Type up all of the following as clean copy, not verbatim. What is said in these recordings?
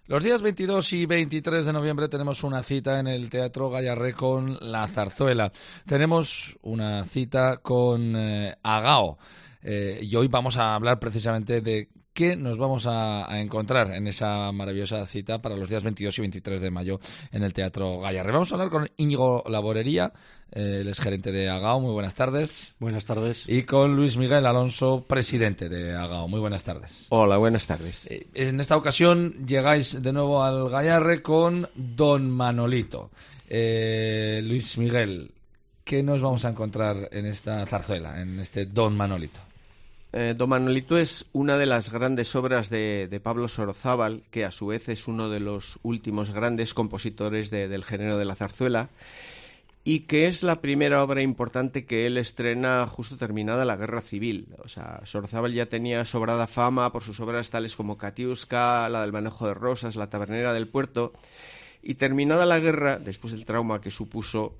Los días 22 y 23 de noviembre tenemos una cita en el Teatro Gayarre con La Zarzuela. Tenemos una cita con Agao. Y hoy vamos a hablar precisamente de qué nos vamos a encontrar en esa maravillosa cita para los días 22 y 23 de mayo en el Teatro Gayarre. Vamos a hablar con Íñigo Laborería, él es gerente de Agao. Muy buenas tardes. Buenas tardes. Y con Luis Miguel Alonso, presidente de Agao. Muy buenas tardes. Hola, buenas tardes. En esta ocasión llegáis de nuevo al Gayarre con Don Manolito. Luis Miguel, ¿qué nos vamos a encontrar en esta zarzuela, en este Don Manolito? Don Manolito es una de las grandes obras de Pablo Sorozábal, que a su vez es uno de los últimos grandes compositores del género de la zarzuela, y que es la primera obra importante que él estrena justo terminada la Guerra Civil. O sea, Sorozábal ya tenía sobrada fama por sus obras tales como Katiuska, la del manejo de rosas, la tabernera del puerto. Y terminada la guerra, después del trauma que supuso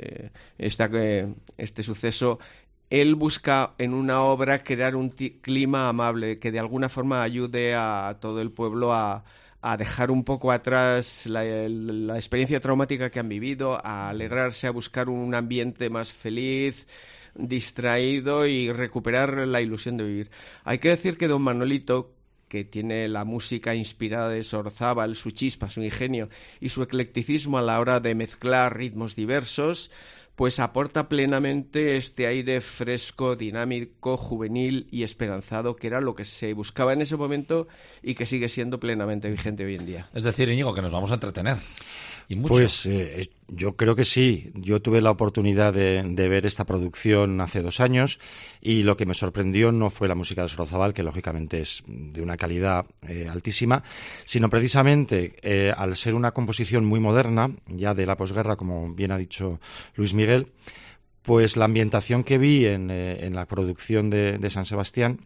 este suceso, él busca en una obra crear un clima amable que de alguna forma ayude a todo el pueblo a dejar un poco atrás la experiencia traumática que han vivido, a alegrarse, a buscar un ambiente más feliz, distraído y recuperar la ilusión de vivir. Hay que decir que Don Manolito, que tiene la música inspirada de Sorozábal, su chispa, su ingenio y su eclecticismo a la hora de mezclar ritmos diversos, pues aporta plenamente este aire fresco, dinámico, juvenil y esperanzado, que era lo que se buscaba en ese momento y que sigue siendo plenamente vigente hoy en día. Es decir, Íñigo, que nos vamos a entretener. ¿Y mucho? Pues yo creo que sí. Yo tuve la oportunidad de ver esta producción hace 2 años y lo que me sorprendió no fue la música de Sorozábal, que lógicamente es de una calidad altísima, sino precisamente al ser una composición muy moderna, ya de la posguerra, como bien ha dicho Luis Miguel, pues la ambientación que vi en la producción de San Sebastián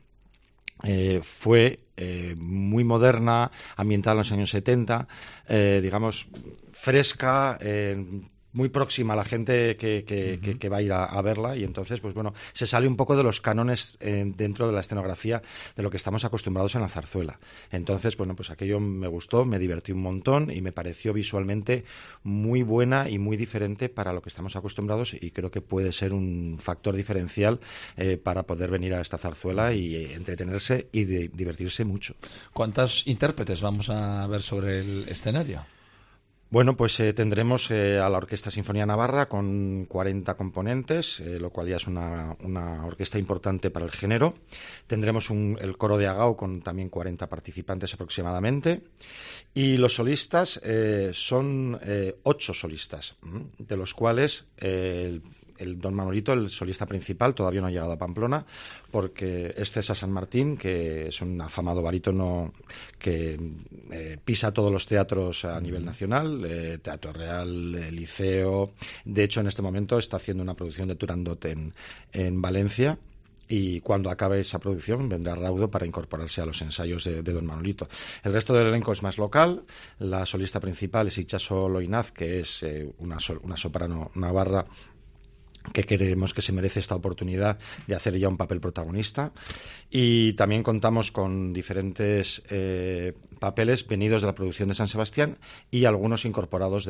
fue muy moderna, ambientada en los años 70, digamos, fresca, muy próxima a la gente que va a ir a verla, y entonces, pues bueno, se sale un poco de los cánones dentro de la escenografía de lo que estamos acostumbrados en la zarzuela. Entonces, bueno, pues aquello me gustó, me divertí un montón y me pareció visualmente muy buena y muy diferente para lo que estamos acostumbrados, y creo que puede ser un factor diferencial para poder venir a esta zarzuela y entretenerse y divertirse mucho. ¿Cuántos intérpretes vamos a ver sobre el escenario? Bueno, pues tendremos a la Orquesta Sinfonía Navarra con 40 componentes, lo cual ya es una orquesta importante para el género. Tendremos el coro de Agao con también 40 participantes aproximadamente. Y los solistas son 8 solistas, de los cuales el Don Manolito, el solista principal, todavía no ha llegado a Pamplona, porque es César San Martín, que es un afamado barítono que pisa todos los teatros a nivel nacional, Teatro Real, Liceo. De hecho, en este momento está haciendo una producción de Turandot en Valencia. Y cuando acabe esa producción vendrá raudo para incorporarse a los ensayos de Don Manolito. El resto del elenco es más local. La solista principal es Itxaso Loinaz, que es una soprano navarra que creemos que se merece esta oportunidad de hacer ya un papel protagonista. Y también contamos con diferentes papeles venidos de la producción de San Sebastián y algunos incorporados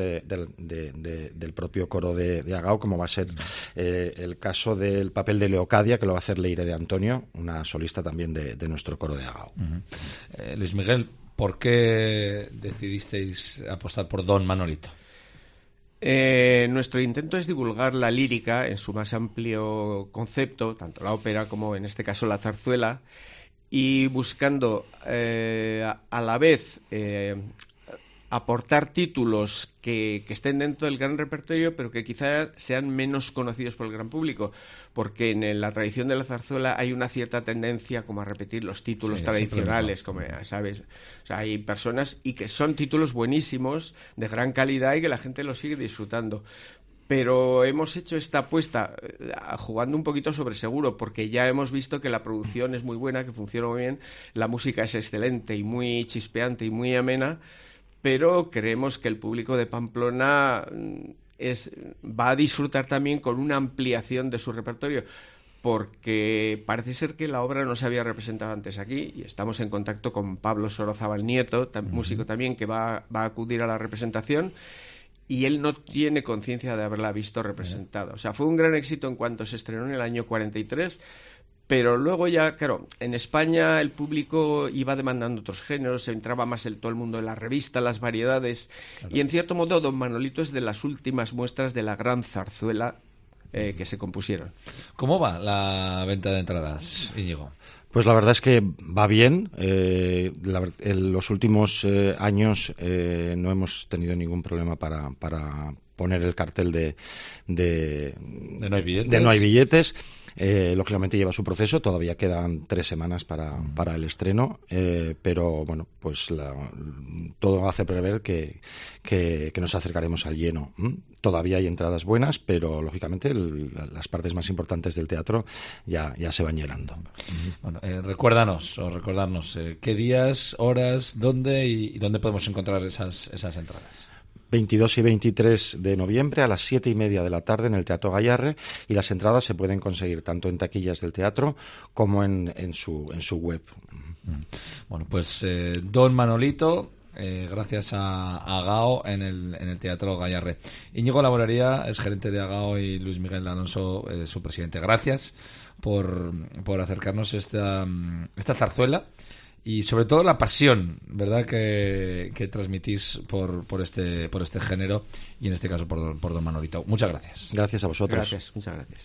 del propio coro de Agao, como va a ser el caso del papel de Leocadia, que lo va a hacer Leire de Antonio, una solista también de nuestro coro de Agao. Luis Miguel, ¿por qué decidisteis apostar por Don Manolito? Nuestro intento es divulgar la lírica en su más amplio concepto, tanto la ópera como en este caso la zarzuela, y buscando a la vez aportar títulos que estén dentro del gran repertorio, pero que quizá sean menos conocidos por el gran público, porque en la tradición de la zarzuela hay una cierta tendencia como a repetir los títulos tradicionales, como sabes. O sea, hay personas y que son títulos buenísimos, de gran calidad, y que la gente los sigue disfrutando. Pero hemos hecho esta apuesta jugando un poquito sobre seguro, porque ya hemos visto que la producción es muy buena, que funciona muy bien, la música es excelente y muy chispeante y muy amena, pero creemos que el público de Pamplona va a disfrutar también con una ampliación de su repertorio. porque parece ser que la obra no se había representado antes aquí y estamos en contacto con Pablo Sorozábal Nieto, músico también, que va a acudir a la representación, y él no tiene conciencia de haberla visto representada. O sea, fue un gran éxito en cuanto se estrenó en el año 43, pero luego ya, claro, en España el público iba demandando otros géneros, entraba más todo el mundo en la revista, las variedades, claro. Y en cierto modo Don Manolito es de las últimas muestras de la gran zarzuela que se compusieron. ¿Cómo va la venta de entradas, Íñigo? Pues la verdad es que va bien. En los últimos años no hemos tenido ningún problema para poner el cartel de no hay billetes. De no hay billetes. Lógicamente lleva su proceso, todavía quedan 3 semanas para el estreno, pero bueno, pues todo hace prever que nos acercaremos al lleno. Todavía hay entradas buenas, pero lógicamente las partes más importantes del teatro ya se van llenando. Bueno, recuérdanos qué días, horas, dónde y dónde podemos encontrar esas entradas. 22 y 23 de noviembre a las 7:30 de la tarde en el Teatro Gayarre, y las entradas se pueden conseguir tanto en taquillas del teatro como en su web. Bueno, pues Don Manolito, gracias a Agao en el Teatro Gayarre. Íñigo Laborería es gerente de Agao y Luis Miguel Alonso, su presidente. Gracias por acercarnos esta zarzuela. Y sobre todo la pasión, ¿verdad?, que transmitís por este género, y en este caso por Don Manolito. Muchas gracias. Gracias a vosotros. Muchas gracias.